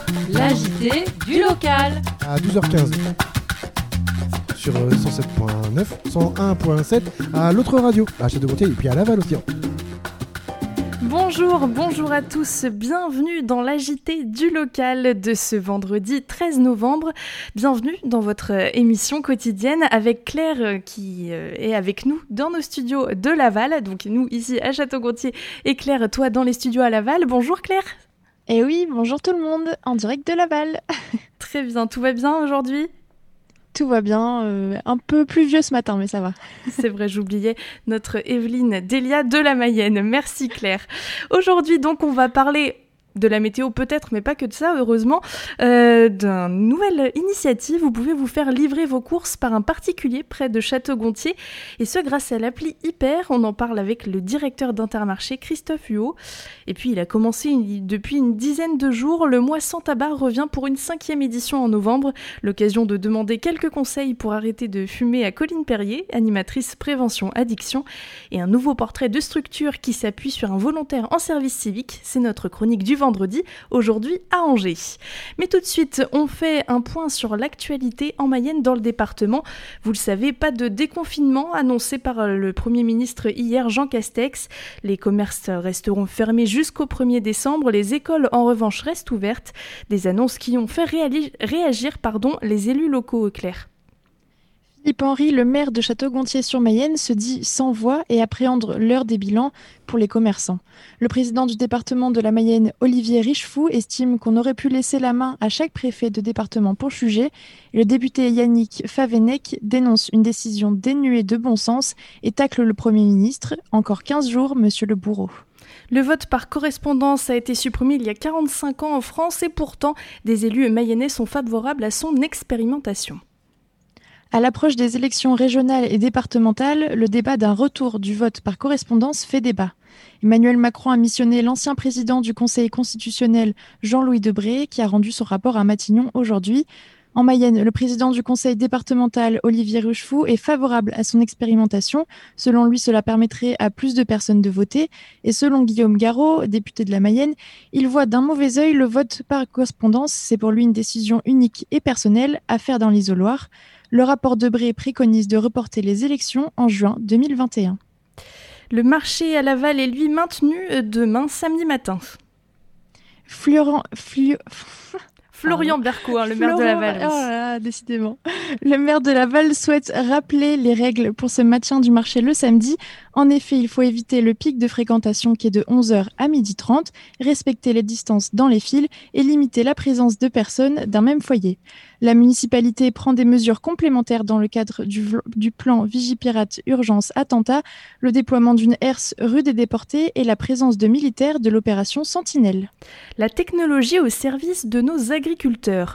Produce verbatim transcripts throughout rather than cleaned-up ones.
La J T du local. À douze heures quinze. Sur cent sept virgule neuf, cent un virgule sept à l'autre radio, à Château-Gontier et puis à Laval aussi. Bonjour, bonjour à tous, bienvenue dans l'A J T du local de ce vendredi treize novembre. Bienvenue dans votre émission quotidienne avec Claire qui est avec nous dans nos studios de Laval. Donc nous ici à Château-Gontier et Claire, toi dans les studios à Laval. Bonjour Claire. Et oui, bonjour tout le monde, en direct de Laval. Très bien, tout va bien aujourd'hui ? Tout va bien, euh, un peu pluvieux ce matin, mais ça va. C'est vrai, j'oubliais notre Evelyne Delia de la Mayenne. Merci Claire. Aujourd'hui, donc, on va parler de la météo peut-être, mais pas que de ça, heureusement, euh, d'une nouvelle initiative. Vous pouvez vous faire livrer vos courses par un particulier près de Château-Gontier, et ce grâce à l'appli Hyper. On en parle avec le directeur d'Intermarché, Christophe Huot. Et puis, il a commencé une, depuis une dizaine de jours. Le mois sans tabac revient pour une cinquième édition en novembre. L'occasion de demander quelques conseils pour arrêter de fumer à Colline Perrier, animatrice prévention addiction, et un nouveau portrait de structure qui s'appuie sur un volontaire en service civique. C'est notre chronique du vendredi, aujourd'hui à Angers. Mais tout de suite, on fait un point sur l'actualité en Mayenne dans le département. Vous le savez, pas de déconfinement annoncé par le Premier ministre hier, Jean Castex. Les commerces resteront fermés jusqu'au premier décembre. Les écoles, en revanche, restent ouvertes. Des annonces qui ont fait réali- réagir pardon, les élus locaux, Claire. Philippe Henry, le maire de Château-Gontier-sur-Mayenne, se dit sans voix et appréhende l'heure des bilans pour les commerçants. Le président du département de la Mayenne, Olivier Richefou, estime qu'on aurait pu laisser la main à chaque préfet de département pour juger. Et le député Yannick Favennec dénonce une décision dénuée de bon sens et tacle le Premier ministre. Encore quinze jours, monsieur le bourreau. Le vote par correspondance a été supprimé il y a quarante-cinq ans en France et pourtant, des élus mayennais sont favorables à son expérimentation. À l'approche des élections régionales et départementales, le débat d'un retour du vote par correspondance fait débat. Emmanuel Macron a missionné l'ancien président du Conseil constitutionnel, Jean-Louis Debré, qui a rendu son rapport à Matignon aujourd'hui. En Mayenne, le président du conseil départemental, Olivier Richefou, est favorable à son expérimentation. Selon lui, cela permettrait à plus de personnes de voter. Et selon Guillaume Garot, député de la Mayenne, il voit d'un mauvais œil le vote par correspondance. C'est pour lui une décision unique et personnelle à faire dans l'isoloir. Le rapport Debré préconise de reporter les élections en juin deux mille vingt et un. Le marché à Laval est lui maintenu demain samedi matin. Florent... Flu... Florian Berco, hein, le maire Florent... de Laval. Oh là là, décidément. Le maire de Laval souhaite rappeler les règles pour ce maintien du marché le samedi. En effet, il faut éviter le pic de fréquentation qui est de onze heures à midi trente, respecter les distances dans les files et limiter la présence de personnes d'un même foyer. La municipalité prend des mesures complémentaires dans le cadre du, v- du plan Vigipirate Urgence Attentat, le déploiement d'une herse rue des Déportés et la présence de militaires de l'opération Sentinelle. La technologie au service de nos agriculteurs.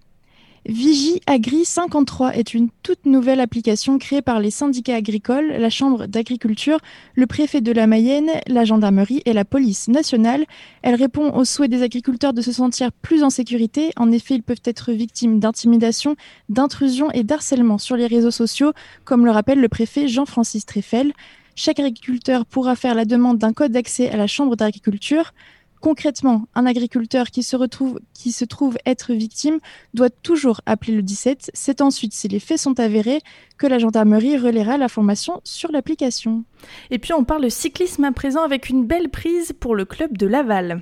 Vigie Agri cinquante-trois est une toute nouvelle application créée par les syndicats agricoles, la Chambre d'agriculture, le préfet de la Mayenne, la gendarmerie et la police nationale. Elle répond au souhait des agriculteurs de se sentir plus en sécurité. En effet, ils peuvent être victimes d'intimidation, d'intrusion et d'harcèlement sur les réseaux sociaux, comme le rappelle le préfet Jean-Francis Treffel. Chaque agriculteur pourra faire la demande d'un code d'accès à la Chambre d'agriculture. Concrètement, un agriculteur qui se, retrouve, qui se trouve être victime doit toujours appeler le dix-sept. C'est ensuite, si les faits sont avérés, que la gendarmerie relaiera l'information sur l'application. Et puis on parle cyclisme à présent avec une belle prise pour le club de Laval.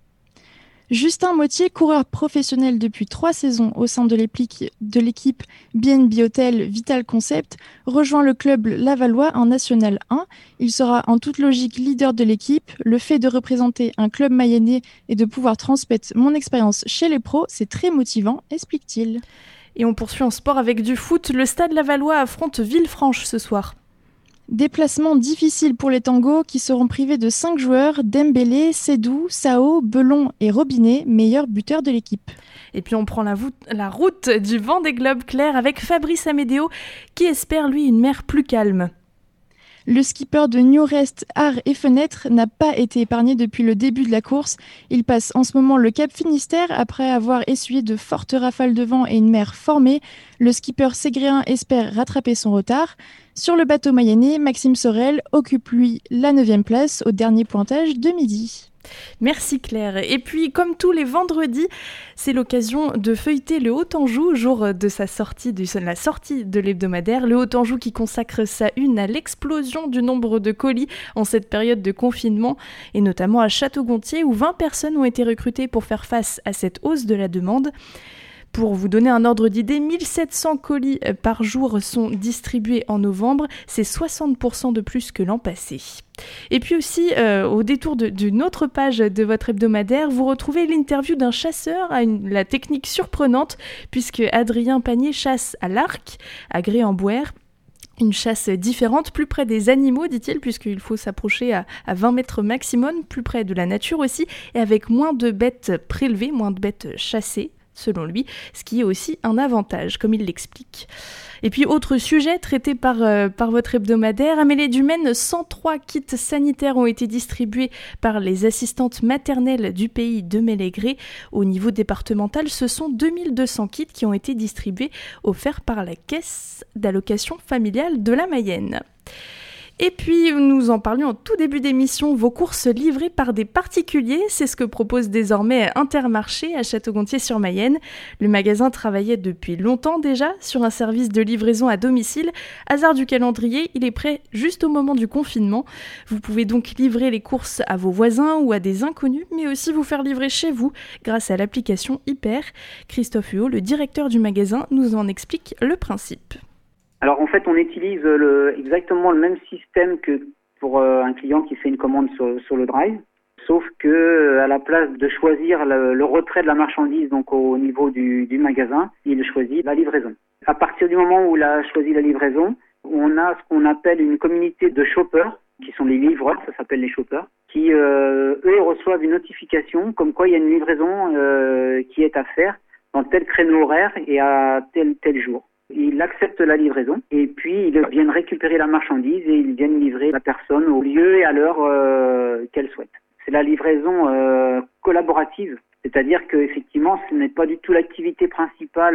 Justin Mottier, coureur professionnel depuis trois saisons au sein de l'équipe, de l'équipe B and B Hotel Vital Concept, rejoint le club lavallois en National un. Il sera en toute logique leader de l'équipe. Le fait de représenter un club mayennais et de pouvoir transmettre mon expérience chez les pros, c'est très motivant, explique-t-il. Et on poursuit en sport avec du foot. Le Stade Lavallois affronte Villefranche ce soir. Déplacement difficile pour les tangos qui seront privés de cinq joueurs, Dembélé, Sédou, Sao, Belon et Robinet, meilleurs buteurs de l'équipe. Et puis on prend la, voûte, la route du Vendée Globe Claire avec Fabrice Amédéo qui espère lui une mer plus calme. Le skipper de New Rest, Art et Fenêtre n'a pas été épargné depuis le début de la course. Il passe en ce moment le Cap Finistère après avoir essuyé de fortes rafales de vent et une mer formée. Le skipper ségréen espère rattraper son retard. Sur le bateau mayennais, Maxime Sorel occupe lui la neuvième place au dernier pointage de midi. Merci Claire. Et puis, comme tous les vendredis, c'est l'occasion de feuilleter le Haut-Anjou, jour de sa sortie, de la sortie de l'hebdomadaire. Le Haut-Anjou qui consacre sa une à l'explosion du nombre de colis en cette période de confinement, et notamment à Château-Gontier, où vingt personnes ont été recrutées pour faire face à cette hausse de la demande. Pour vous donner un ordre d'idée, mille sept cents colis par jour sont distribués en novembre, c'est soixante pour cent de plus que l'an passé. Et puis aussi, euh, au détour de, d'une autre page de votre hebdomadaire, vous retrouvez l'interview d'un chasseur à une, la technique surprenante, puisque Adrien Panier chasse à l'arc, à Gré-en-Bouère. Une chasse différente, plus près des animaux, dit-il, puisqu'il faut s'approcher à, à vingt mètres maximum, plus près de la nature aussi, et avec moins de bêtes prélevées, moins de bêtes chassées, selon lui, ce qui est aussi un avantage, comme il l'explique. Et puis, autre sujet traité par, euh, par votre hebdomadaire, Amélie Dumaine, cent trois kits sanitaires ont été distribués par les assistantes maternelles du pays de Mélégré. Au niveau départemental, ce sont deux mille deux cents kits qui ont été distribués, offerts par la Caisse d'allocation familiale de la Mayenne. Et puis, nous en parlions au tout début d'émission, vos courses livrées par des particuliers, c'est ce que propose désormais Intermarché à Château-Gontier-sur-Mayenne. Le magasin travaillait depuis longtemps déjà sur un service de livraison à domicile. Hasard du calendrier, il est prêt juste au moment du confinement. Vous pouvez donc livrer les courses à vos voisins ou à des inconnus, mais aussi vous faire livrer chez vous grâce à l'application Hyper. Christophe Huot, le directeur du magasin, nous en explique le principe. Alors en fait, on utilise le, exactement le même système que pour euh, un client qui fait une commande sur, sur le drive, sauf que euh, à la place de choisir le, le retrait de la marchandise donc au niveau du, du magasin, il choisit la livraison. À partir du moment où il a choisi la livraison, on a ce qu'on appelle une communauté de shoppers, qui sont les livreurs, ça s'appelle les shoppers, qui euh, eux reçoivent une notification comme quoi il y a une livraison euh, qui est à faire dans tel créneau horaire et à tel tel jour. Ils acceptent la livraison et puis ils viennent récupérer la marchandise et ils viennent livrer la personne au lieu et à l'heure euh, qu'elle souhaite. C'est la livraison euh, collaborative, c'est-à-dire que effectivement ce n'est pas du tout l'activité principale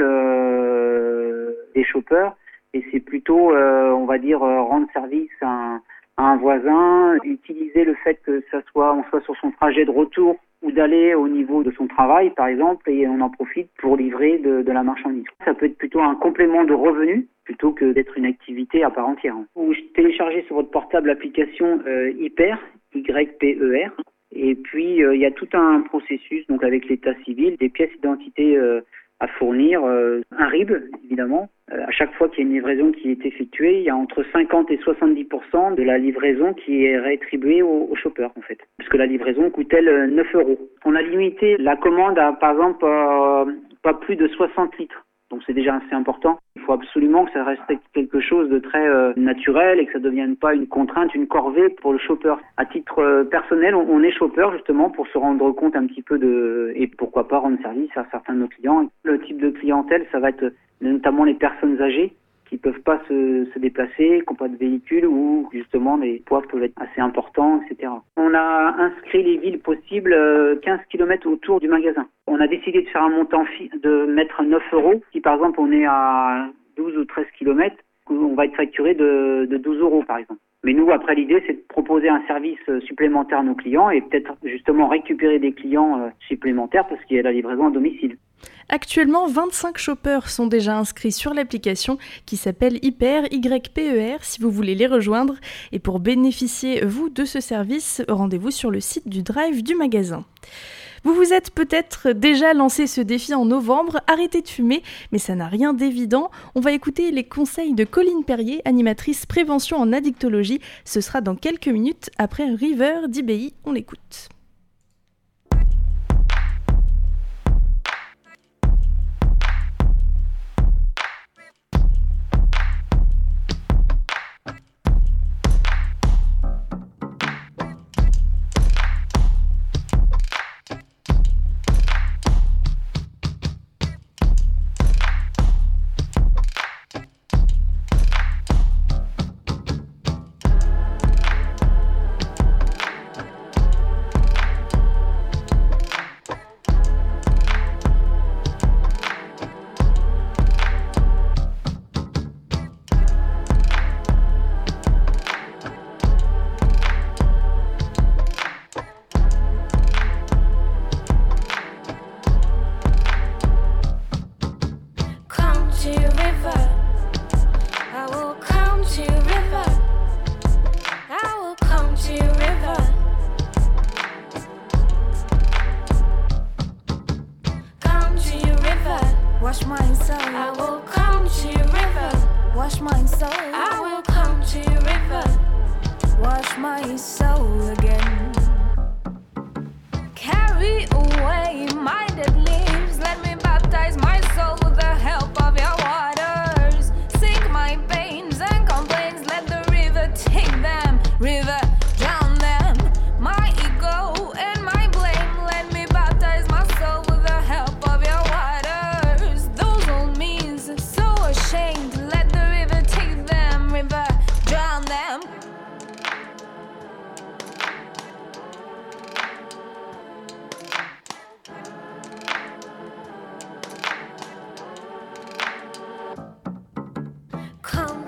euh, des shoppers et c'est plutôt, euh, on va dire, euh, rendre service à un, à un voisin, utiliser le fait que ça soit, on soit sur son trajet de retour ou d'aller au niveau de son travail, par exemple, et on en profite pour livrer de, de la marchandise. Ça peut être plutôt un complément de revenus plutôt que d'être une activité à part entière. Vous téléchargez sur votre portable l'application euh, Hyper, Y P E R, et puis il euh, y a tout un processus donc avec l'état civil, des pièces d'identité euh, à fournir, euh, un R I B évidemment. Euh, à chaque fois qu'il y a une livraison qui est effectuée, il y a entre cinquante et soixante-dix pour cent de la livraison qui est rétribuée au, au shopper en fait. Parce que la livraison coûte-elle neuf euros. On a limité la commande à par exemple euh, pas plus de soixante litres. Donc c'est déjà assez important. Il faut absolument que ça respecte quelque chose de très euh, naturel et que ça ne devienne pas une contrainte, une corvée pour le shopper. À titre euh, personnel, on, on est shopper justement pour se rendre compte un petit peu de et pourquoi pas rendre service à certains de nos clients. Le type de clientèle, ça va être notamment les personnes âgées qui peuvent pas se, se déplacer, qui n'ont pas de véhicule ou justement les poids peuvent être assez importants, et cetera. On a inscrit les villes possibles euh, quinze kilomètres autour du magasin. On a décidé de faire un montant fi- de mettre neuf euros. Si par exemple on est à douze ou treize kilomètres, on va être facturé de, de douze euros par exemple. Mais nous, après, l'idée, c'est de proposer un service supplémentaire à nos clients et peut-être justement récupérer des clients supplémentaires parce qu'il y a la livraison à domicile. Actuellement, vingt-cinq shoppers sont déjà inscrits sur l'application qui s'appelle Hyper, Y P E R, si vous voulez les rejoindre. Et pour bénéficier, vous, de ce service, rendez-vous sur le site du Drive du magasin. Vous vous êtes peut-être déjà lancé ce défi en novembre, arrêtez de fumer, mais ça n'a rien d'évident. On va écouter les conseils de Colline Perrier, animatrice prévention en addictologie. Ce sera dans quelques minutes après River d'I B I. On l'écoute.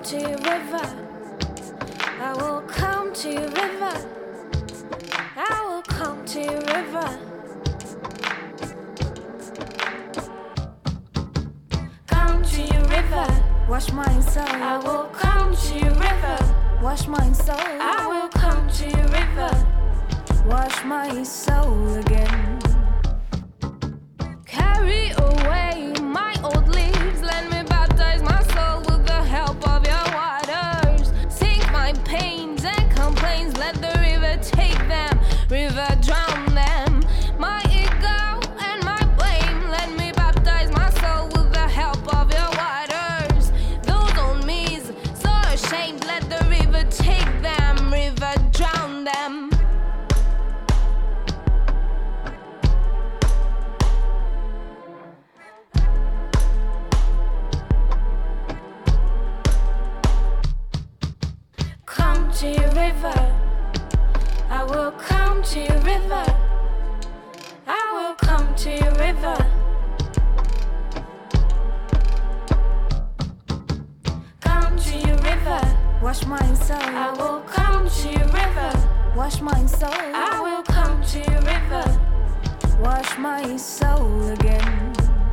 to your river. I will come to your river. I will come to your river. Come to your river. Wash my soul. I will come to your river. Wash my soul. I will come to your river. Wash my soul again. Carry away my old leaves. Let me baptize my soul with the help of your waters. Sink my pains and complaints. Let the river take them. River drown them. My ego and my blame. Let me baptize my soul with the help of your waters. Those old me's so ashamed. Let the river take them. River drown them. Come to your river. I will come to your river. I will come to your river. Come to your river. Wash my soul. I will come to your river. Wash my soul. I will come to your river. Wash my soul again.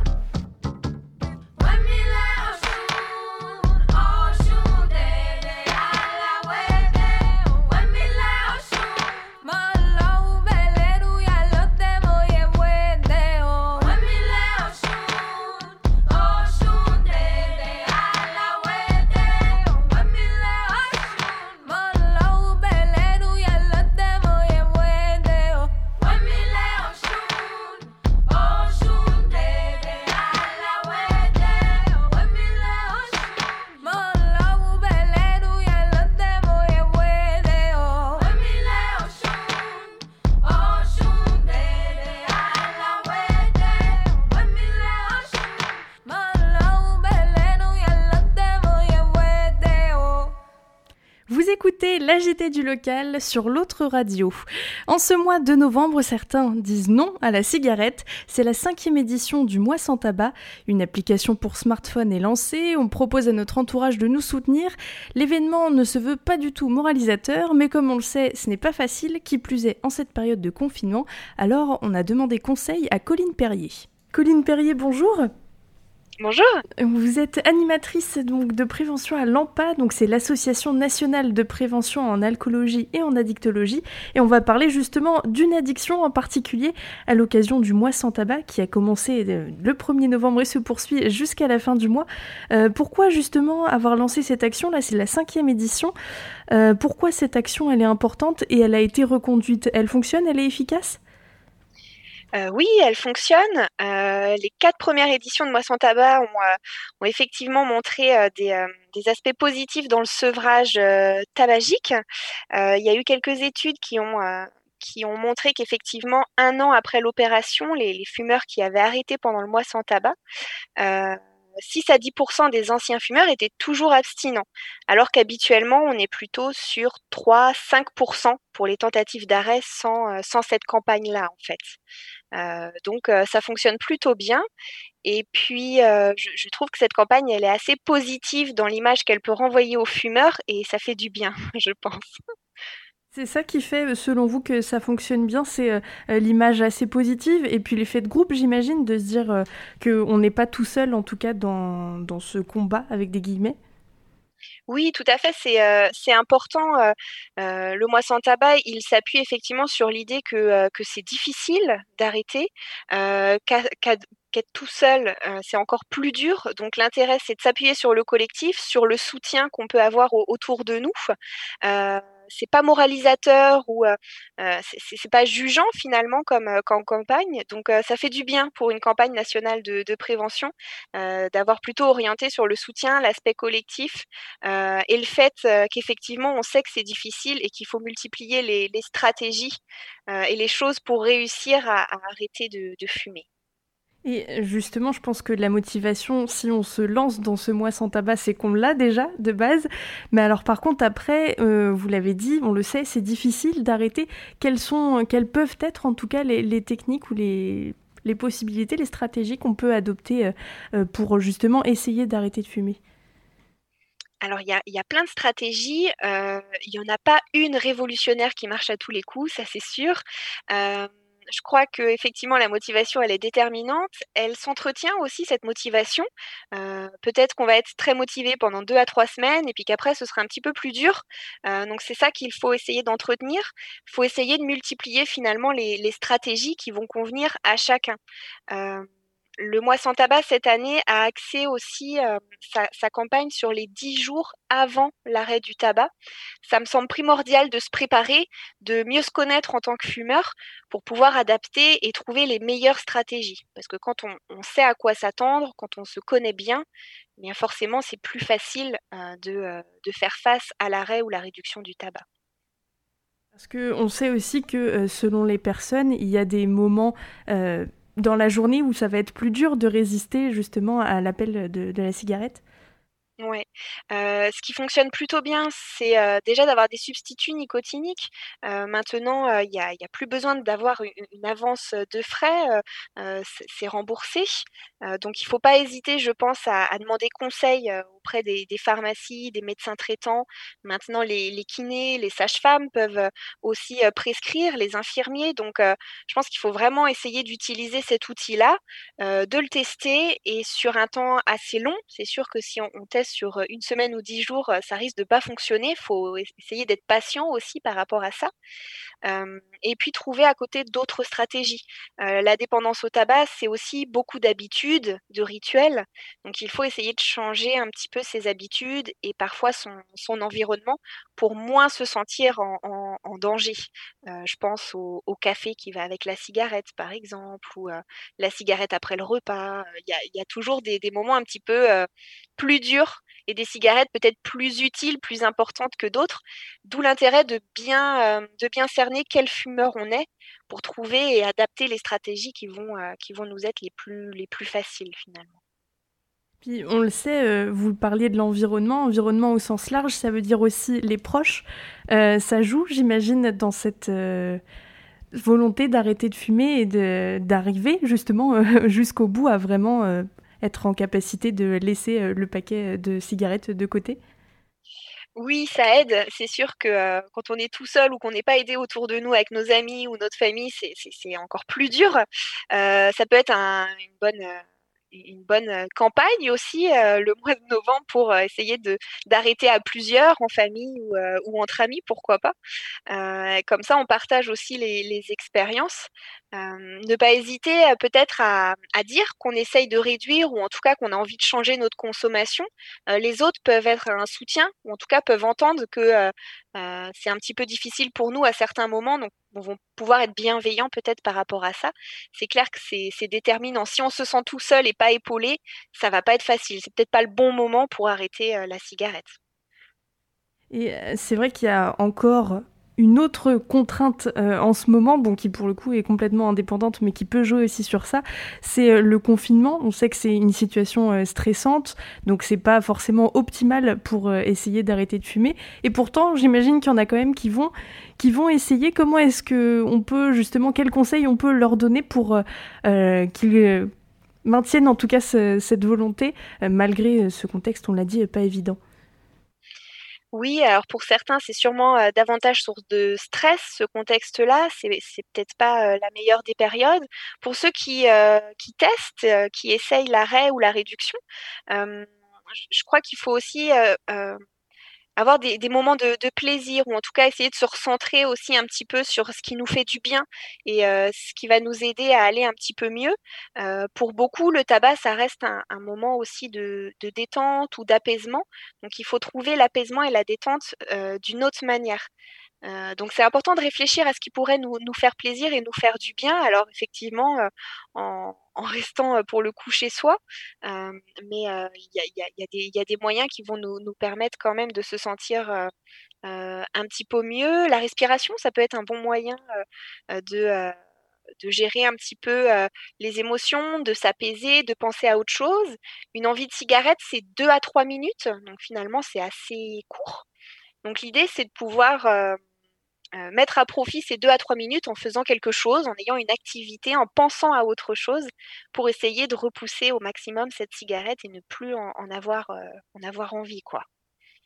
L'A G T du local sur l'autre radio. En ce mois de novembre, certains disent non à la cigarette. C'est la cinquième édition du mois sans tabac. Une application pour smartphone est lancée. On propose à notre entourage de nous soutenir. L'événement ne se veut pas du tout moralisateur, mais comme on le sait, ce n'est pas facile, qui plus est en cette période de confinement. Alors, on a demandé conseil à Colline Perrier. Colline Perrier, bonjour. Bonjour. Vous êtes animatrice donc, de prévention à l'A M P A, donc c'est l'Association nationale de prévention en alcoolologie et en addictologie. Et on va parler justement d'une addiction en particulier à l'occasion du mois sans tabac qui a commencé le premier novembre et se poursuit jusqu'à la fin du mois. Euh, pourquoi justement avoir lancé cette action ? Là, c'est la cinquième édition. Euh, pourquoi cette action, elle est importante et elle a été reconduite ? Elle fonctionne ? Elle est efficace ? Euh, oui, elle fonctionne. Euh, les quatre premières éditions de Mois sans tabac ont, euh, ont effectivement montré euh, des, euh, des aspects positifs dans le sevrage euh, tabagique. Euh, il y a eu quelques études qui ont, euh, qui ont montré qu'effectivement, un an après l'opération, les, les fumeurs qui avaient arrêté pendant le Mois sans tabac, euh, six à dix pour cent des anciens fumeurs étaient toujours abstinents, alors qu'habituellement, on est plutôt sur trois à cinq pour cent pour les tentatives d'arrêt sans, euh, sans cette campagne-là, en fait. Euh, donc, euh, ça fonctionne plutôt bien. Et puis, euh, je, je trouve que cette campagne, elle est assez positive dans l'image qu'elle peut renvoyer aux fumeurs et ça fait du bien, je pense. C'est ça qui fait, selon vous, que ça fonctionne bien, c'est euh, l'image assez positive et puis l'effet de groupe, j'imagine, de se dire euh, qu'on n'est pas tout seul, en tout cas, dans, dans ce combat, avec des guillemets. Oui, tout à fait, c'est, euh, c'est important. Euh, euh, le Mois sans tabac, il s'appuie effectivement sur l'idée que, euh, que c'est difficile d'arrêter, euh, qu'à, qu'à, qu'être tout seul, euh, c'est encore plus dur. Donc l'intérêt, c'est de s'appuyer sur le collectif, sur le soutien qu'on peut avoir au, autour de nous. Euh, c'est pas moralisateur ou euh, c'est, c'est pas jugeant finalement comme, euh, comme campagne. Donc euh, ça fait du bien pour une campagne nationale de, de prévention euh, d'avoir plutôt orienté sur le soutien, l'aspect collectif euh, et le fait euh, qu'effectivement on sait que c'est difficile et qu'il faut multiplier les, les stratégies euh, et les choses pour réussir à, à arrêter de, de fumer. Et justement, je pense que la motivation, si on se lance dans ce mois sans tabac, c'est qu'on l'a déjà de base. Mais alors par contre, après, euh, vous l'avez dit, on le sait, c'est difficile d'arrêter. Quelles sont, quelles peuvent être en tout cas les, les techniques ou les, les possibilités, les stratégies qu'on peut adopter euh, pour justement essayer d'arrêter de fumer ? Alors, il y a, il y a plein de stratégies. Euh, il n'y en a pas une révolutionnaire qui marche à tous les coups, ça c'est sûr. Euh, je crois que effectivement la motivation, elle est déterminante. Elle s'entretient aussi, cette motivation. Euh, peut-être qu'on va être très motivé pendant deux à trois semaines et puis qu'après, ce sera un petit peu plus dur. Euh, donc, c'est ça qu'il faut essayer d'entretenir. Il faut essayer de multiplier finalement les, les stratégies qui vont convenir à chacun. Euh, Le Mois sans tabac, cette année, a axé aussi euh, sa, sa campagne sur les dix jours avant l'arrêt du tabac. Ça me semble primordial de se préparer, de mieux se connaître en tant que fumeur pour pouvoir adapter et trouver les meilleures stratégies. Parce que quand on, on sait à quoi s'attendre, quand on se connaît bien, eh bien forcément, c'est plus facile euh, de, euh, de faire face à l'arrêt ou la réduction du tabac. Parce qu'on sait aussi que euh, selon les personnes, il y a des moments euh, dans la journée où ça va être plus dur de résister justement à l'appel de, de la cigarette. Ouais. Euh, ce qui fonctionne plutôt bien, c'est euh, déjà d'avoir des substituts nicotiniques. Euh, maintenant, il n'y a, y a plus besoin d'avoir une, une avance de frais, euh, euh, c'est c'est remboursé. Euh, donc, il ne faut pas hésiter, je pense, à, à demander conseil euh, auprès des, des pharmacies, des médecins traitants. Maintenant, les, les kinés, les sages-femmes peuvent euh, aussi euh, prescrire, les infirmiers. Donc, euh, je pense qu'il faut vraiment essayer d'utiliser cet outil-là, euh, de le tester et sur un temps assez long. C'est sûr que si on, on teste sur une semaine ou dix jours, ça risque de pas fonctionner. Il faut essayer d'être patient aussi par rapport à ça. Euh, et puis trouver à côté d'autres stratégies. Euh, la dépendance au tabac, c'est aussi beaucoup d'habitudes, de rituels. Donc il faut essayer de changer un petit peu ses habitudes et parfois son, son environnement pour moins se sentir en, en, en danger. Euh, je pense au, au café qui va avec la cigarette, par exemple, ou euh, la cigarette après le repas. Il y a, il y a toujours des, des moments un petit peu euh, plus durs et des cigarettes peut-être plus utiles, plus importantes que d'autres. D'où l'intérêt de bien, euh, de bien cerner quel fumeur on est pour trouver et adapter les stratégies qui vont, euh, qui vont nous être les plus, les plus faciles finalement. Puis on le sait, euh, vous parliez de l'environnement, environnement au sens large, ça veut dire aussi les proches. Euh, ça joue, j'imagine, dans cette euh, volonté d'arrêter de fumer et de, d'arriver justement euh, jusqu'au bout à vraiment euh, être en capacité de laisser euh, le paquet de cigarettes de côté. Oui, ça aide. C'est sûr que euh, quand on est tout seul ou qu'on n'est pas aidé autour de nous avec nos amis ou notre famille, c'est, c'est, c'est encore plus dur. Euh, ça peut être un, une bonne, euh, une bonne euh, campagne aussi, euh, le mois de novembre, pour euh, essayer de, d'arrêter à plusieurs, en famille ou, euh, ou entre amis, pourquoi pas. Euh, comme ça, on partage aussi les, les expériences. Euh, ne pas hésiter euh, peut-être à, à dire qu'on essaye de réduire ou en tout cas qu'on a envie de changer notre consommation. Euh, les autres peuvent être un soutien ou en tout cas peuvent entendre que euh, euh, c'est un petit peu difficile pour nous à certains moments, donc on va pouvoir être bienveillants peut-être par rapport à ça. C'est clair que c'est, c'est déterminant. Si on se sent tout seul et pas épaulé, ça va pas être facile. C'est peut-être pas le bon moment pour arrêter euh, la cigarette. Et euh, c'est vrai qu'il y a encore une autre contrainte euh, en ce moment, bon, qui pour le coup est complètement indépendante, mais qui peut jouer aussi sur ça, c'est euh, le confinement. On sait que c'est une situation euh, stressante, donc c'est pas forcément optimal pour euh, essayer d'arrêter de fumer. Et pourtant, j'imagine qu'il y en a quand même qui vont, qui vont essayer. Comment est-ce que on peut justement, quels conseils on peut leur donner pour euh, qu'ils euh, maintiennent en tout cas ce, cette volonté, euh, malgré ce contexte, on l'a dit, pas évident. Oui, alors pour certains, c'est sûrement euh, davantage source de stress, ce contexte-là. C'est, c'est peut-être pas euh, la meilleure des périodes. Pour ceux qui, euh, qui testent, euh, qui essayent l'arrêt ou la réduction, euh, je je crois qu'il faut aussi euh, euh, avoir des, des moments de, de plaisir ou en tout cas essayer de se recentrer aussi un petit peu sur ce qui nous fait du bien et euh, ce qui va nous aider à aller un petit peu mieux. Euh, pour beaucoup, le tabac, ça reste un, un moment aussi de, de détente ou d'apaisement. Donc, il faut trouver l'apaisement et la détente euh, d'une autre manière. Euh, donc c'est important de réfléchir à ce qui pourrait nous, nous faire plaisir et nous faire du bien. Alors effectivement, euh, en, en restant euh, pour le coup chez soi, euh, mais euh, il y a, il y a- il y a des, il y a des moyens qui vont nous, nous permettre quand même de se sentir euh, euh, un petit peu mieux. La respiration, ça peut être un bon moyen euh, euh, de, euh, de gérer un petit peu euh, les émotions, de s'apaiser, de penser à autre chose. Une envie de cigarette, c'est deux à trois minutes, donc finalement c'est assez court. Donc l'idée, c'est de pouvoir euh, euh, mettre à profit ces deux à trois minutes en faisant quelque chose, en ayant une activité, en pensant à autre chose, pour essayer de repousser au maximum cette cigarette et ne plus en, en avoir, euh, en avoir envie, quoi.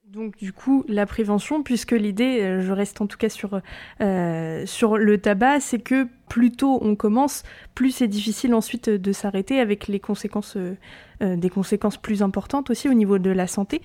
Donc du coup, la prévention, puisque l'idée, euh, je reste en tout cas sur, euh, sur le tabac, c'est que plus tôt on commence, plus c'est difficile ensuite de s'arrêter avec les conséquences, euh, euh, des conséquences plus importantes aussi au niveau de la santé.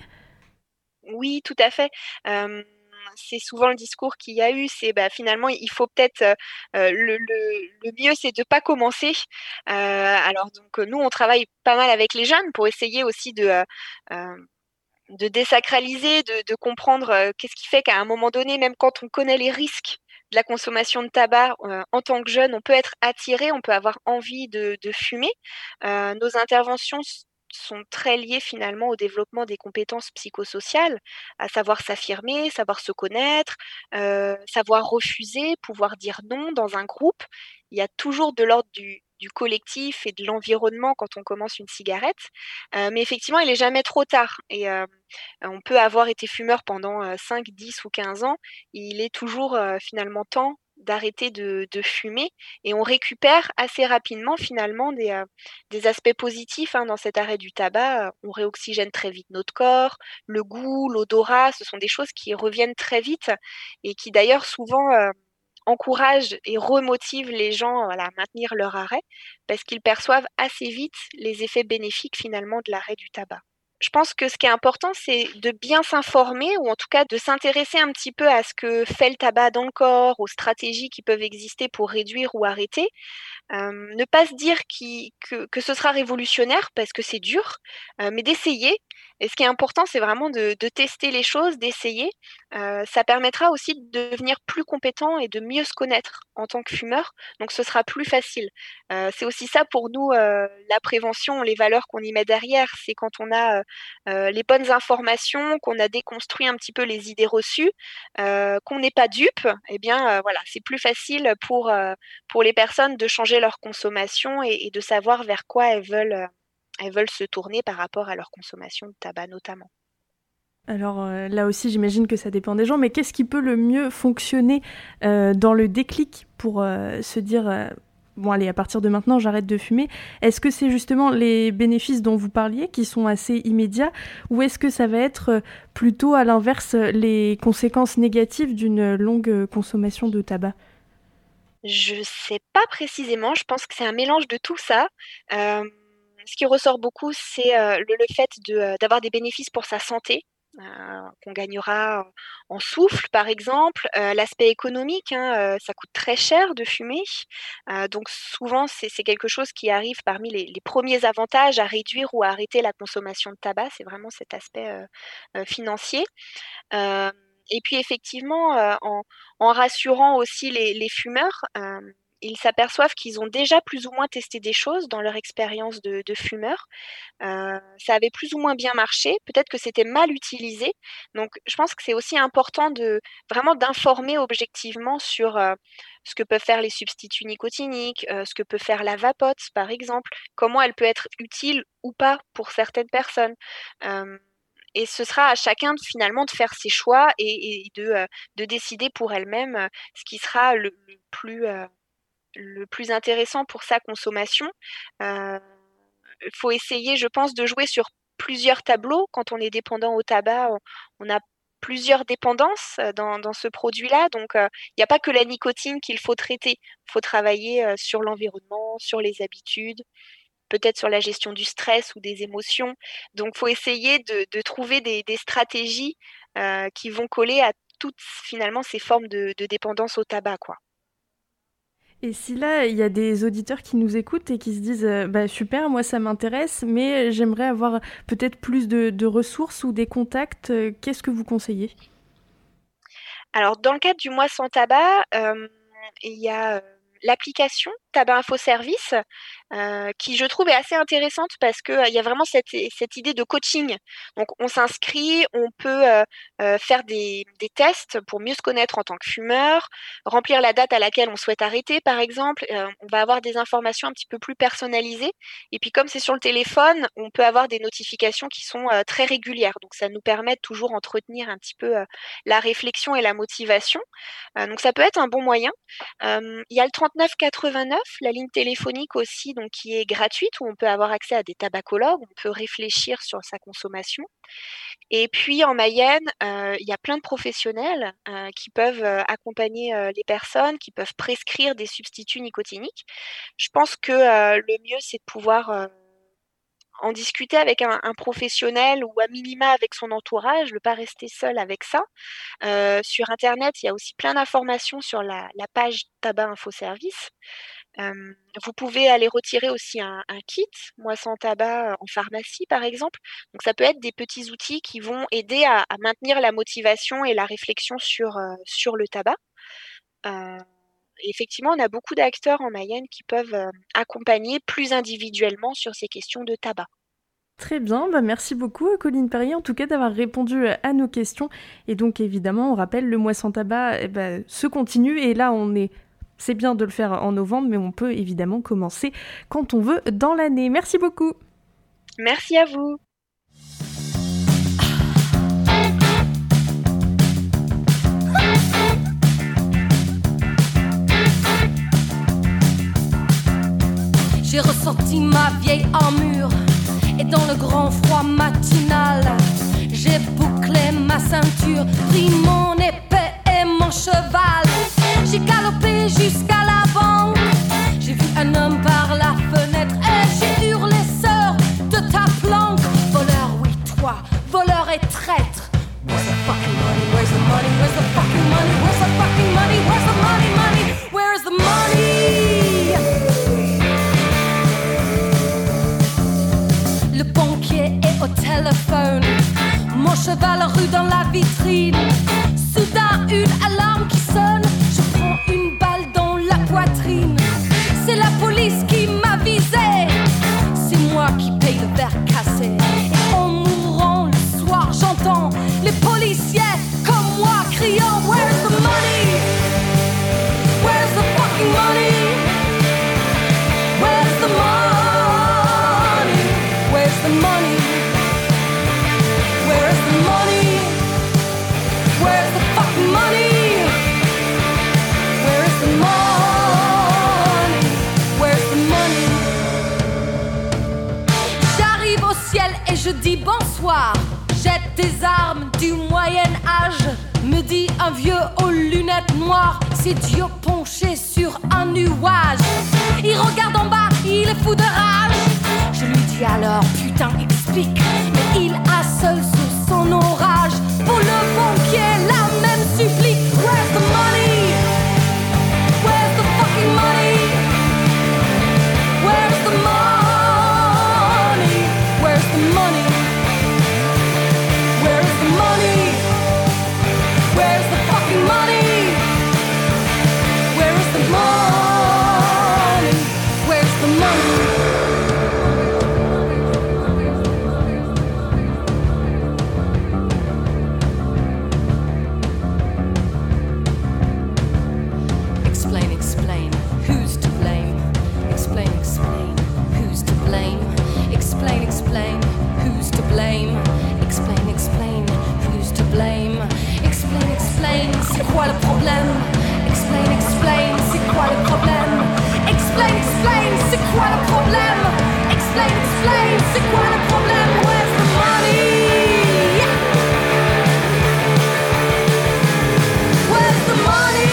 Oui, tout à fait. Euh, c'est souvent le discours qu'il y a eu, c'est bah, finalement il faut peut-être euh, euh, le, le, le mieux c'est de pas commencer. Euh, alors donc nous on travaille pas mal avec les jeunes pour essayer aussi de euh, euh, de désacraliser, de, de comprendre euh, qu'est-ce qui fait qu'à un moment donné, même quand on connaît les risques de la consommation de tabac, euh, en tant que jeune, on peut être attiré, on peut avoir envie de, de fumer. Euh, nos interventions s- sont très liées finalement au développement des compétences psychosociales, à savoir s'affirmer, savoir se connaître, euh, savoir refuser, pouvoir dire non dans un groupe. Il y a toujours de l'ordre du, du collectif et de l'environnement quand on commence une cigarette. Euh, mais effectivement, il n'est jamais trop tard. Et euh, on peut avoir été fumeur pendant euh, cinq, dix ou quinze ans. Il est toujours euh, finalement temps d'arrêter de, de fumer et on récupère assez rapidement finalement des, euh, des aspects positifs hein, dans cet arrêt du tabac. On réoxygène très vite notre corps, le goût, l'odorat, ce sont des choses qui reviennent très vite et qui d'ailleurs souvent euh, encouragent et remotivent les gens voilà, à maintenir leur arrêt parce qu'ils perçoivent assez vite les effets bénéfiques finalement de l'arrêt du tabac. Je pense que ce qui est important, c'est de bien s'informer ou en tout cas de s'intéresser un petit peu à ce que fait le tabac dans le corps, aux stratégies qui peuvent exister pour réduire ou arrêter. Euh, ne pas se dire qui, que, que ce sera révolutionnaire parce que c'est dur, euh, mais d'essayer. Et ce qui est important, c'est vraiment de, de tester les choses, d'essayer. Euh, ça permettra aussi de devenir plus compétent et de mieux se connaître en tant que fumeur. Donc, ce sera plus facile. Euh, c'est aussi ça pour nous, euh, la prévention, les valeurs qu'on y met derrière. C'est quand on a euh, euh, les bonnes informations, qu'on a déconstruit un petit peu les idées reçues, euh, qu'on n'est pas dupe. Eh bien, euh, voilà, c'est plus facile pour euh, pour les personnes de changer leur consommation et, et de savoir vers quoi elles veulent, euh, elles veulent se tourner par rapport à leur consommation de tabac notamment. Alors euh, là aussi, j'imagine que ça dépend des gens, mais qu'est-ce qui peut le mieux fonctionner euh, dans le déclic pour euh, se dire euh, bon allez, à partir de maintenant, j'arrête de fumer. Est-ce que c'est justement les bénéfices dont vous parliez qui sont assez immédiats ou est-ce que ça va être euh, plutôt à l'inverse les conséquences négatives d'une longue consommation de tabac ? Je sais pas précisément, je pense que c'est un mélange de tout ça. Euh, ce qui ressort beaucoup, c'est euh, le, le fait de, euh, d'avoir des bénéfices pour sa santé. Euh, qu'on gagnera en souffle, par exemple. Euh, l'aspect économique, hein, euh, ça coûte très cher de fumer. Euh, donc souvent, c'est, c'est quelque chose qui arrive parmi les, les premiers avantages à réduire ou à arrêter la consommation de tabac. C'est vraiment cet aspect euh, euh, financier. Euh, et puis effectivement, euh, en, en rassurant aussi les, les fumeurs, euh, ils s'aperçoivent qu'ils ont déjà plus ou moins testé des choses dans leur expérience de, de fumeur. Euh, ça avait plus ou moins bien marché, peut-être que c'était mal utilisé. Donc, je pense que c'est aussi important de vraiment d'informer objectivement sur euh, ce que peuvent faire les substituts nicotiniques, euh, ce que peut faire la vapote, par exemple, comment elle peut être utile ou pas pour certaines personnes. Euh, et ce sera à chacun de, finalement de faire ses choix et, et de, euh, de décider pour elle-même euh, ce qui sera le, le plus, euh, le plus intéressant pour sa consommation. Euh, Il faut essayer, je pense, de jouer sur plusieurs tableaux. Quand on est dépendant au tabac, on, on a plusieurs dépendances euh, dans, dans ce produit-là. Donc, il euh, n'y a pas que la nicotine qu'il faut traiter. Il faut travailler euh, sur l'environnement, sur les habitudes, peut-être sur la gestion du stress ou des émotions. Donc, il faut essayer de, de trouver des, des stratégies euh, qui vont coller à toutes, finalement, ces formes de, de dépendance au tabac, quoi. Et si là, il y a des auditeurs qui nous écoutent et qui se disent euh, bah, super, moi ça m'intéresse, mais j'aimerais avoir peut-être plus de, de ressources ou des contacts, euh, qu'est-ce que vous conseillez ? Alors, dans le cadre du mois sans tabac, euh, il y a euh, l'application Tabac Info Service euh, qui, je trouve, est assez intéressante parce qu'il euh, y a vraiment cette, cette idée de coaching. Donc, on s'inscrit, on peut euh, euh, faire des, des tests pour mieux se connaître en tant que fumeur, remplir la date à laquelle on souhaite arrêter, par exemple. Euh, on va avoir des informations un petit peu plus personnalisées. Et puis, comme c'est sur le téléphone, on peut avoir des notifications qui sont euh, très régulières. Donc, ça nous permet de toujours entretenir un petit peu euh, la réflexion et la motivation. Euh, donc, ça peut être un bon moyen. Euh, il y a le trente trente-neuf quatre-vingt-neuf, la ligne téléphonique aussi, donc qui est gratuite, où on peut avoir accès à des tabacologues, on peut réfléchir sur sa consommation. Et puis en Mayenne, euh, il y a plein de professionnels euh, qui peuvent euh, accompagner euh, les personnes, qui peuvent prescrire des substituts nicotiniques. Je pense que euh, le mieux, c'est de pouvoir euh, en discuter avec un, un professionnel ou à minima avec son entourage, ne pas rester seul avec ça. Euh, sur Internet, il y a aussi plein d'informations sur la, la page Tabac Info Service. Euh, vous pouvez aller retirer aussi un, un kit moisson tabac en pharmacie, par exemple. Donc, ça peut être des petits outils qui vont aider à, à maintenir la motivation et la réflexion sur, euh, sur le tabac. Euh, effectivement, on a beaucoup d'acteurs en Mayenne qui peuvent euh, accompagner plus individuellement sur ces questions de tabac. Très bien, bah merci beaucoup Colline Perrier en tout cas d'avoir répondu à nos questions. Et donc évidemment, on rappelle, le mois sans tabac eh ben, se continue et là on est... C'est bien de le faire en novembre, mais on peut évidemment commencer quand on veut dans l'année. Merci beaucoup. Merci à vous. J'ai ressorti ma vieille armure et dans le grand froid matinal, j'ai bouclé ma ceinture, pris mon épée et mon cheval. J'ai galopé jusqu'à la banque. J'ai vu un homme par la fenêtre et j'ai hurlé sœur de ta planque. Voleur, oui toi, voleur et traître. Where's the fucking money? Where's the money? Where's the fucking money? Where's the fucking money? Where's the money? Money? Where's the money? Le banquier est au téléphone. Mon cheval rue dans la vitrine. Soudain une alarme qui sonne. Je prends une balle dans la poitrine. C'est la police qui m'a visé. C'est moi qui paye le verre cassé. Et en mourant le soir j'entends les policiers comme moi criant Where's the money? Where's the fucking money? Where's the money? Where's the money? Where's the money? Where's the fucking money? Where's the money? Where's the money? J'arrive au ciel et je dis bonsoir. Jette tes armes du Moyen Âge, me dit un vieux aux lunettes noires, ses dieux penchés sur un nuage. Il regarde en bas, il est fou de rage. Je lui dis alors, putain, explique. Mais il a seul sur son orage. Pour le banquier, la même supplique. Where's the money? Where's the fucking money? Where's the money? Where's the money? Where's the money? Where's the fucking money? Where is the money? Where's the money? Explain, explain, who's to blame? Explain, explain, who's to blame? Explain, explain, who's to blame? Explain, explain, who's to blame? Explain, explain, c'est quoi le problème? Explain, explain, c'est quoi le problème? Explain, explain, c'est quoi le problème? Explain, explain, c'est quoi le problème? Where's the money? Where's the money?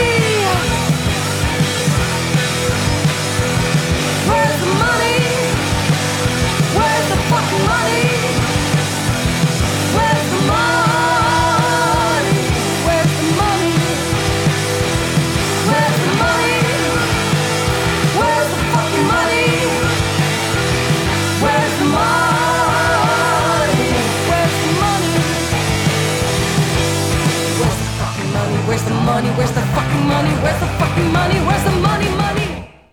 Where's the money? Where's the fucking money? Where's the money? Where's the money? Where's the money? Where's the fucking money? Where's the money? Where's the money? Where's the fucking money? Where's the money? Where's the fucking money? Where's the fucking money? Where's the money? Money?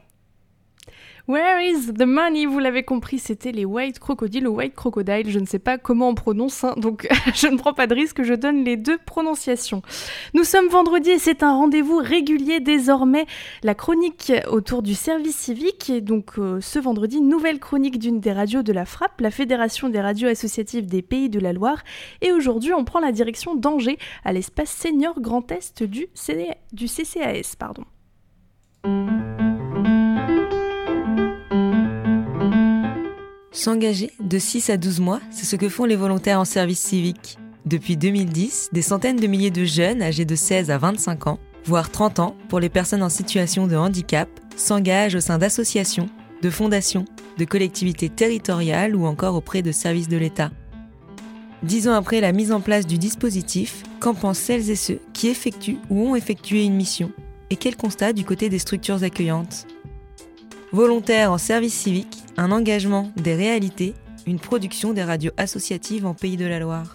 Where is the money? Vous l'avez compris, c'était les White Crocodile ou White Crocodile, je ne sais pas comment on prononce, hein, donc je ne prends pas de risque, je donne les deux prononciations. Nous sommes vendredi et c'est un rendez-vous régulier désormais, la chronique autour du service civique, et donc euh, ce vendredi, nouvelle chronique d'une des radios de la Frappe, la Fédération des radios associatives des Pays de la Loire, et aujourd'hui on prend la direction d'Angers, à l'espace senior Grand Est du, C- du C C A S. Pardon. S'engager de six à douze mois, c'est ce que font les volontaires en service civique. Depuis deux mille dix, des centaines de milliers de jeunes âgés de seize à vingt-cinq ans, voire trente ans pour les personnes en situation de handicap, s'engagent au sein d'associations, de fondations, de collectivités territoriales ou encore auprès de services de l'État. Dix ans après la mise en place du dispositif, qu'en pensent celles et ceux qui effectuent ou ont effectué une mission? Et quel constat du côté des structures accueillantes? Volontaires en service civique, un engagement, des réalités, une production des radios associatives en Pays de la Loire.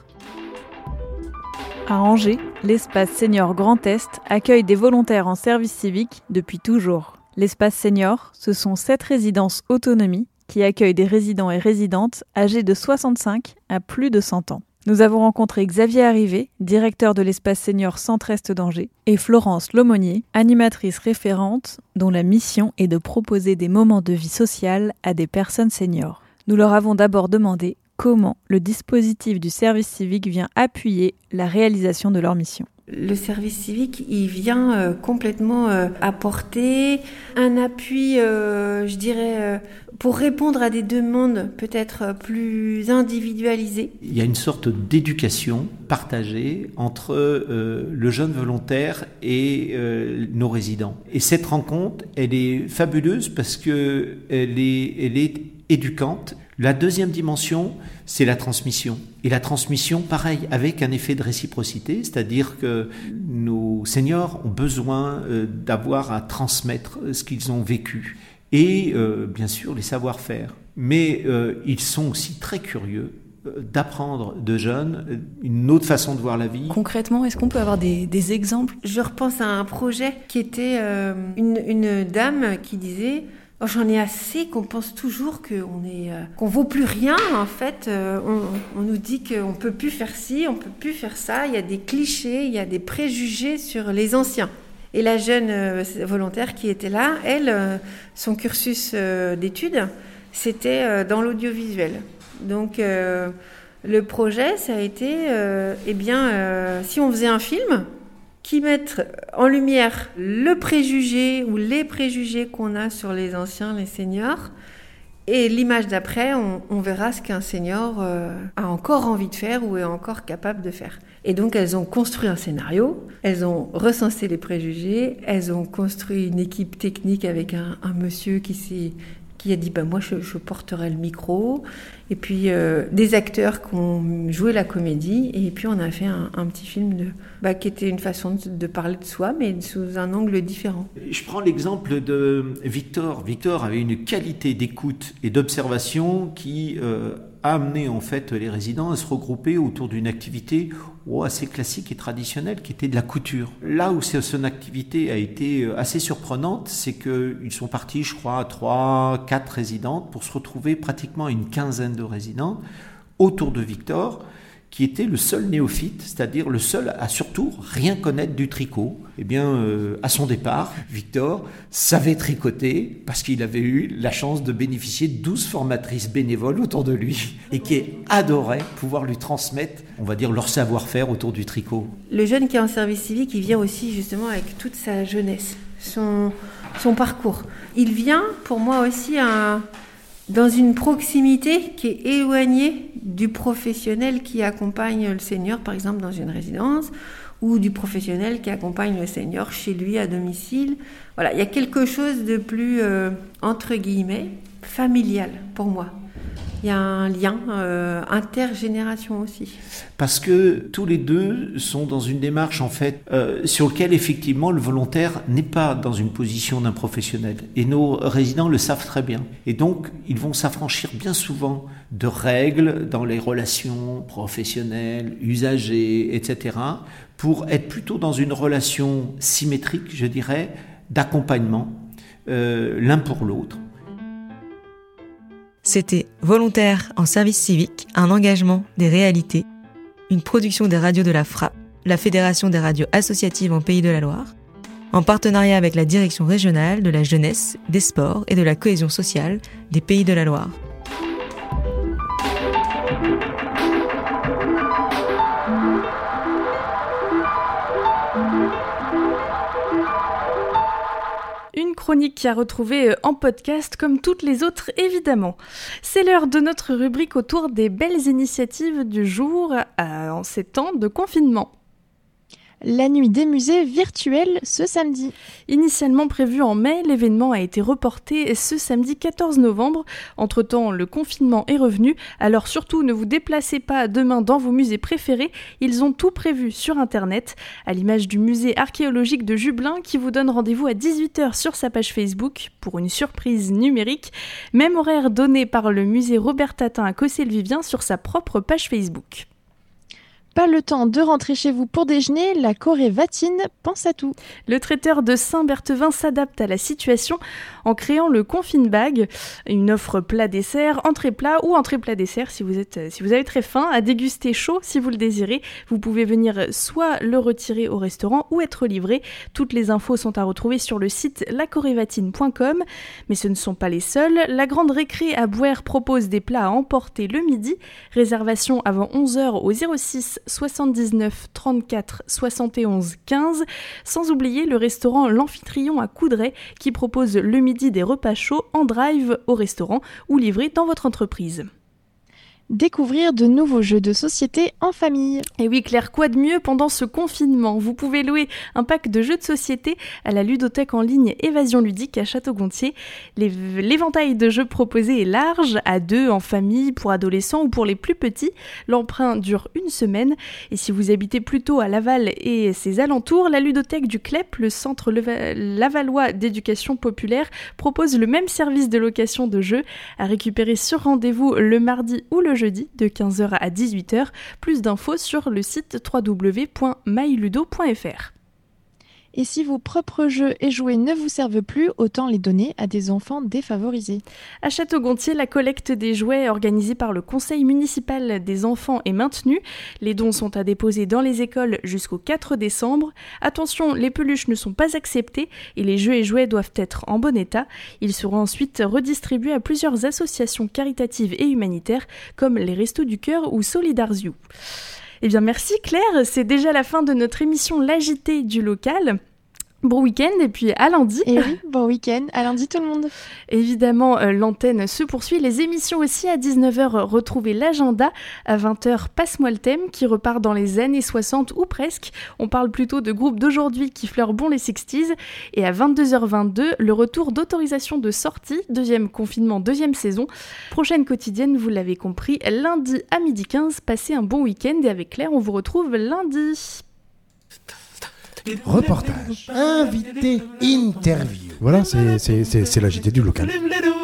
À Angers, l'espace Senior Grand Est accueille des volontaires en service civique depuis toujours. L'espace Senior, ce sont sept résidences autonomie qui accueillent des résidents et résidentes âgés de soixante-cinq à plus de cent ans. Nous avons rencontré Xavier Arrivé, directeur de l'espace Senior Centre-Est d'Angers, et Florence Lomonier, animatrice référente dont la mission est de proposer des moments de vie sociale à des personnes seniors. Nous leur avons d'abord demandé comment le dispositif du service civique vient appuyer la réalisation de leur mission. Le service civique, il vient euh, complètement euh, apporter un appui, euh, je dirais, euh, pour répondre à des demandes peut-être plus individualisées. Il y a une sorte d'éducation partagée entre euh, le jeune volontaire et euh, nos résidents. Et cette rencontre, elle est fabuleuse parce que elle est, elle est éducante. La deuxième dimension, c'est la transmission. Et la transmission, pareil, avec un effet de réciprocité, c'est-à-dire que nos seniors ont besoin euh, d'avoir à transmettre ce qu'ils ont vécu. Et euh, bien sûr, les savoir-faire. Mais euh, ils sont aussi très curieux euh, d'apprendre de jeunes euh, une autre façon de voir la vie. Concrètement, est-ce qu'on peut avoir des, des exemples? Je repense à un projet qui était euh, une, une dame qui disait... Oh, j'en ai assez qu'on pense toujours qu'on est, euh, qu'on vaut plus rien en fait. Euh, on, on nous dit qu'on peut plus faire ci, on peut plus faire ça. Il y a des clichés, il y a des préjugés sur les anciens. Et la jeune euh, volontaire qui était là, elle, euh, son cursus euh, d'études, c'était euh, dans l'audiovisuel. Donc euh, le projet, ça a été, euh, eh bien, euh, si on faisait un film qui mettent en lumière le préjugé ou les préjugés qu'on a sur les anciens, les seniors. Et l'image d'après, on, on verra ce qu'un senior euh, a encore envie de faire ou est encore capable de faire. Et donc, elles ont construit un scénario, elles ont recensé les préjugés, elles ont construit une équipe technique avec un, un monsieur qui s'est... qui a dit bah, « moi, je, je porterai le micro ». Et puis, euh, des acteurs qui ont joué la comédie. Et puis, on a fait un, un petit film de, bah, qui était une façon de, de parler de soi, mais sous un angle différent. Je prends l'exemple de Victor. Victor avait une qualité d'écoute et d'observation qui euh, a amené en fait, les résidents à se regrouper autour d'une activité oh, assez classique et traditionnelle, qui était de la couture. Là où son activité a été assez surprenante, c'est qu'ils sont partis, je crois, à trois, quatre résidentes pour se retrouver pratiquement à une quinzaine de résidents autour de Victor, qui était le seul néophyte, c'est-à-dire le seul à surtout rien connaître du tricot. Eh bien, euh, à son départ, Victor savait tricoter parce qu'il avait eu la chance de bénéficier de douze formatrices bénévoles autour de lui et qui adoraient pouvoir lui transmettre, on va dire, leur savoir-faire autour du tricot. Le jeune qui est en service civique, il vient aussi justement avec toute sa jeunesse, son, son parcours. Il vient, pour moi aussi, un... dans une proximité qui est éloignée du professionnel qui accompagne le senior, par exemple, dans une résidence, ou du professionnel qui accompagne le senior chez lui à domicile. Voilà, il y a quelque chose de plus, euh, entre guillemets, familial pour moi. Il y a un lien euh, intergénération aussi. Parce que tous les deux sont dans une démarche en fait euh, sur laquelle effectivement le volontaire n'est pas dans une position d'un professionnel. Et nos résidents le savent très bien. Et donc ils vont s'affranchir bien souvent de règles dans les relations professionnelles, usagers, et cetera, pour être plutôt dans une relation symétrique, je dirais, d'accompagnement, euh, l'un pour l'autre. C'était Volontaires en service civique, un engagement, des réalités, une production des radios de la Frappe, la Fédération des radios associatives en Pays de la Loire, en partenariat avec la Direction régionale de la jeunesse, des sports et de la cohésion sociale des Pays de la Loire. chronique à retrouver en podcast comme toutes les autres évidemment. C'est l'heure de notre rubrique autour des belles initiatives du jour euh, en ces temps de confinement. La nuit des musées virtuelle ce samedi. Initialement prévu en mai, l'événement a été reporté ce samedi quatorze novembre. Entre-temps, le confinement est revenu, alors surtout ne vous déplacez pas demain dans vos musées préférés, ils ont tout prévu sur internet, à l'image du musée archéologique de Jublain qui vous donne rendez-vous à dix-huit heures sur sa page Facebook pour une surprise numérique, même horaire donné par le musée Robert Tatin à Cossé-le-Vivien sur sa propre page Facebook. Pas le temps de rentrer chez vous pour déjeuner, la Corée Vatine pense à tout. Le traiteur de Saint-Berthevin s'adapte à la situation en créant le Confine Bag, une offre plat-dessert, entrée-plat ou entrée-plat-dessert si vous êtes, si vous avez très faim, à déguster chaud si vous le désirez. Vous pouvez venir soit le retirer au restaurant ou être livré. Toutes les infos sont à retrouver sur le site la corée vatine point com. Mais ce ne sont pas les seuls. La Grande Récré à Bouer propose des plats à emporter le midi. Réservation avant onze heures au zéro six soixante-dix-neuf trente-quatre soixante et onze quinze, sans oublier le restaurant L'Amphitryon à Coudray qui propose le midi des repas chauds en drive au restaurant ou livrés dans votre entreprise. Découvrir de nouveaux jeux de société en famille. Et oui Claire, quoi de mieux pendant ce confinement ? Vous pouvez louer un pack de jeux de société à la ludothèque en ligne Évasion Ludique à Château-Gontier. L'éventail de jeux proposés est large, à deux, en famille, pour adolescents ou pour les plus petits. L'emprunt dure une semaine. Et si vous habitez plutôt à Laval et ses alentours, la ludothèque du C L E P, le centre lavallois d'éducation populaire, propose le même service de location de jeux à récupérer sur rendez-vous le mardi ou le jeudi de quinze heures à dix-huit heures. Plus d'infos sur le site w w w point my ludo point f r. Et si vos propres jeux et jouets ne vous servent plus, autant les donner à des enfants défavorisés. À Château-Gontier, la collecte des jouets organisée par le conseil municipal des enfants est maintenue. Les dons sont à déposer dans les écoles jusqu'au quatre décembre. Attention, les peluches ne sont pas acceptées et les jeux et jouets doivent être en bon état. Ils seront ensuite redistribués à plusieurs associations caritatives et humanitaires comme les Restos du Cœur ou Solidarzio. Eh bien merci Claire, c'est déjà la fin de notre émission L'A J T du local. Bon week-end et puis à lundi. Et oui, bon week-end, à lundi tout le monde. Évidemment, euh, l'antenne se poursuit, les émissions aussi à dix-neuf heures, retrouvez l'agenda. À vingt heures, Passe-moi le thème qui repart dans les années soixante ou presque. On parle plutôt de groupes d'aujourd'hui qui fleurent bon les sixties. Et à vingt-deux heures vingt-deux, le retour d'autorisation de sortie, deuxième confinement, deuxième saison. Prochaine quotidienne, vous l'avez compris, lundi à midi quinze. Passez un bon week-end et avec Claire, on vous retrouve lundi. Reportage, invité, interview. Voilà, c'est, c'est, c'est, c'est l'A J T du local.